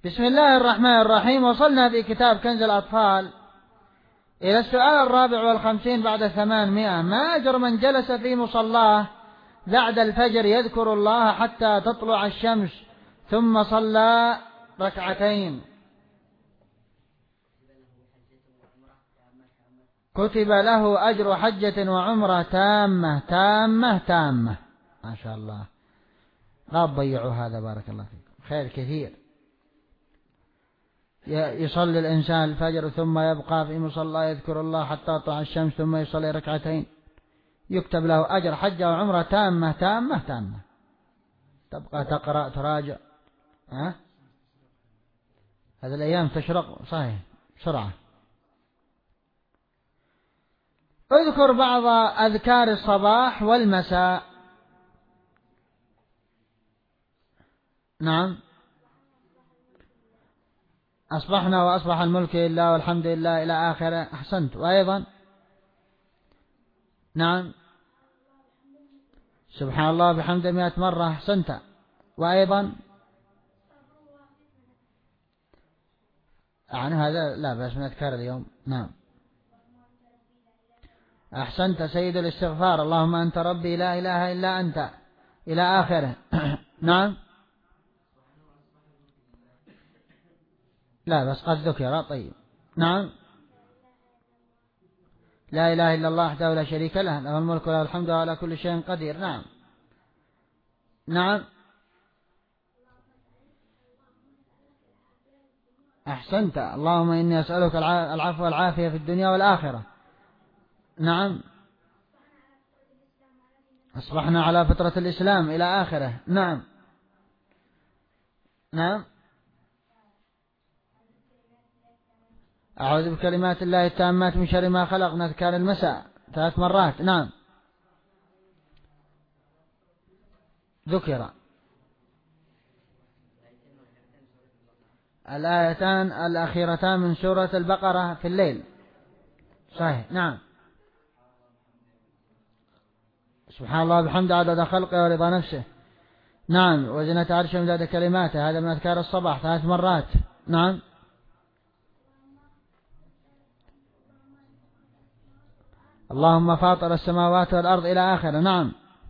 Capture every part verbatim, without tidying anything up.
بسم الله الرحمن الرحيم. وصلنا في كتاب كنز الأطفال إلى السؤال الرابع والخمسين بعد ثمانمائة. ما أجر من جلس في مصلاه بعد الفجر يذكر الله حتى تطلع الشمس ثم صلى ركعتين؟ كتب له أجر حجة وعمرة تامة تامة تامة. ما شاء الله، لا تضيعوا هذا، بارك الله فيكم، خير كثير. يصلي الإنسان الفجر ثم يبقى في مصلى يذكر الله حتى تطلع الشمس ثم يصلي ركعتين، يكتب له أجر حجة وعمرة تامة تامة تامة. تبقى تقرأ تراجع. ها؟ هذه الأيام تشرق صحيح بسرعة. اذكر بعض أذكار الصباح والمساء. نعم. أصبحنا وأصبح الملك لله والحمد لله إلى آخره. أحسنت. وأيضا نعم، سبحان الله بحمد مئة مرة. أحسنت. وأيضا يعني هذا لا بس من أذكار اليوم. نعم أحسنت. سيد الاستغفار، اللهم أنت ربي لا إله إلا أنت إلى آخره. نعم لا بس قد ذكر. طيب نعم. لا إله إلا الله وحده لا شريك له، له الملك وله الحمد وعلى كل شيء قدير. نعم نعم أحسنت. اللهم إني أسألك العفو والعافية في الدنيا والآخرة. نعم أصبحنا على فطرة الإسلام إلى آخره. نعم نعم أعوذ بكلمات الله التامات من شر ما خلق. نذكر المساء ثلاث مرات. نعم ذكر. الآيتان الأخيرتان من سورة البقرة في الليل. صحيح. نعم سبحان الله بحمد عدد خلقه ورضا نفسه. نعم وزنة عرشه ومداد كلماته. هذا من أذكار الصباح ثلاث مرات. نعم اللهم فاطر السماوات والأرض إلى آخره. نعم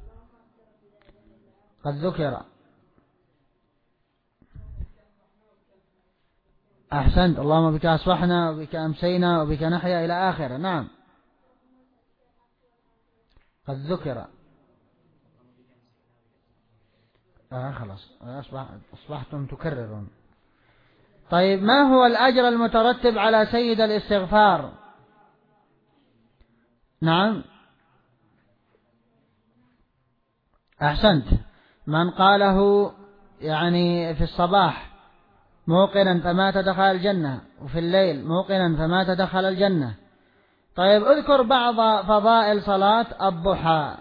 قد ذكر. أحسنت. اللهم بك أصبحنا وبك أمسينا وبك نحيا إلى آخره. نعم قد ذكر. آه خلاص أصبح أصبحتم تكررون. طيب ما هو الأجر المترتب على سيد الاستغفار؟ نعم أحسنت. من قاله يعني في الصباح موقنا فمات دخل الجنة، وفي الليل موقنا فمات دخل الجنة. طيب اذكر بعض فضائل صلاة الضحى.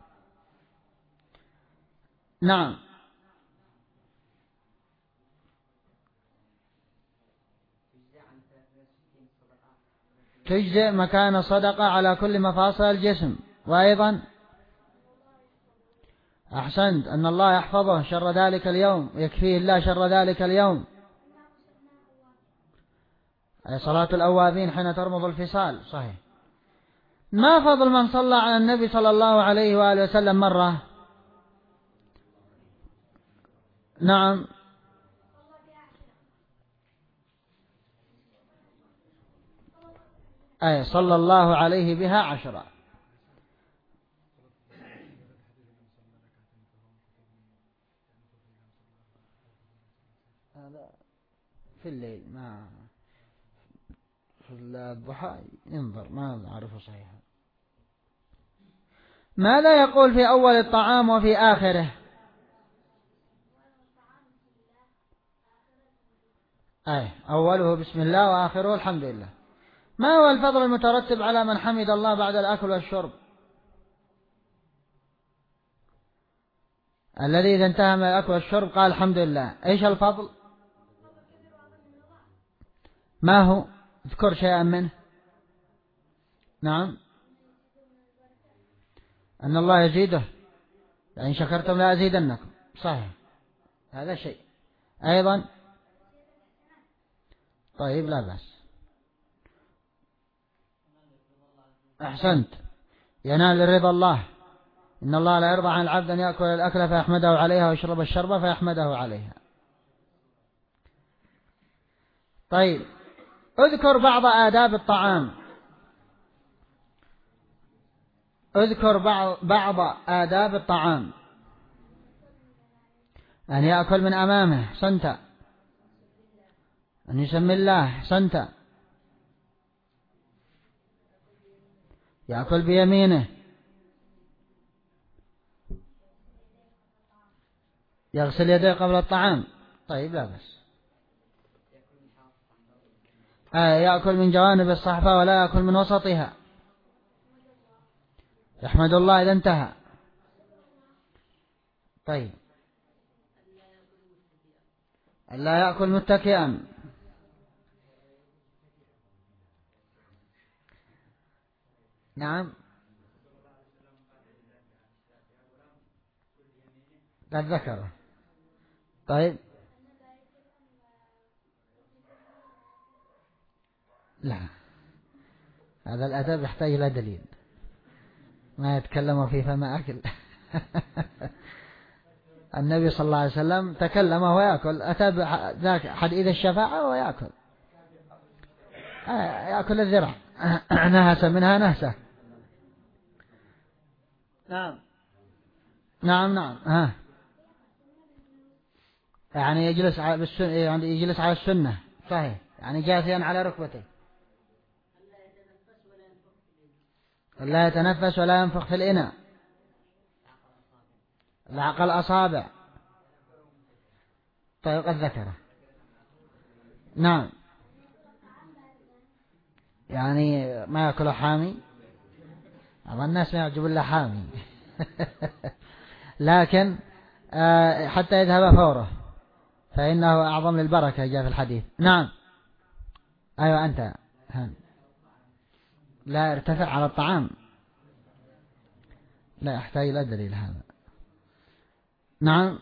نعم تجزئ مكان الصدقة على كل مفاصل الجسم. وأيضا أحسنت أن الله يحفظه شر ذلك اليوم، يكفيه الله شر ذلك اليوم. أي صلاة الأوابين حين ترمض الفصال. صحيح. ما فضل من صلى على النبي صلى الله عليه وآله وسلم مرة؟ نعم أي صلى الله عليه بها عشرة. هذا في الليل، ما في الضحى ينظر ما أعرفه صحيح. ماذا يقول في أول الطعام وفي آخره؟ أي أوله بسم الله وآخره الحمد لله. ما هو الفضل المترتب على من حمد الله بعد الأكل والشرب؟ الذي إذا انتهى من الأكل والشرب قال الحمد لله، إيش الفضل؟ ما هو؟ اذكر شيئا منه. نعم أن الله يزيده، لئن شكرتم لأزيدنكم. صحيح هذا شيء. أيضا طيب لا بأس. أحسنت. ينال رضا الله. إن الله لا يرضى عن العبد أن يأكل الأكل فيحمده عليها ويشرب الشرب فيحمده عليها. طيب اذكر بعض آداب الطعام. اذكر بعض بعض آداب الطعام. أن يأكل من أمامه حسنت. أن يسمي الله حسنت. يأكل بيمينه. يغسل يديه قبل الطعام. طيب لا بس. آه يأكل من جوانب الصحفة ولا يأكل من وسطها. يحمد الله إذا انتهى. طيب لا يأكل متكئا. نعم قد ذكره. طيب لا هذا الأدب يحتاج إلى دليل. ما يتكلم فيه فما أكل. النبي صلى الله عليه وسلم تكلم وهو يأكل. أتى ذاك حديث الشفاعة ويأكل. يأكل الذرع. نهس منها نهسة. نعم نعم نعم ها. يعني يجلس على السنة، يعني يجلس على السنة صحيح، يعني جاثيا على ركبته. لا يتنفس ولا ينفخ في الإناء. لعق الأصابع. طيب قد ذكره. نعم يعني ما يأكل حامي. بعض الناس ما يعجب الله حامي. لكن حتى يذهب فوره فإنه أعظم للبركة جاء في الحديث. نعم أيوة أنت لا ارتفع على الطعام. لا يحتاج إلى دليل هذا. نعم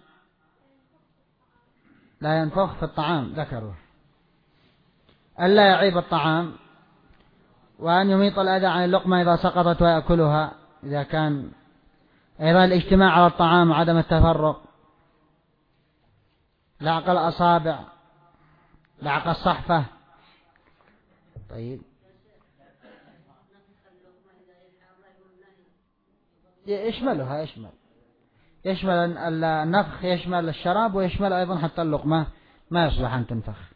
لا ينفخ في الطعام ذكره. ألا يعيب الطعام. وأن يميط الأذى عن اللقمة إذا سقطت ويأكلها إذا كان. أيضا الاجتماع على الطعام وعدم التفرق. لعق الأصابع. لعق الصحفة. طيب يشملها يشمل يشمل النفخ، يشمل الشراب، ويشمل أيضا حتى اللقمة ما يصلح أن تنفخ.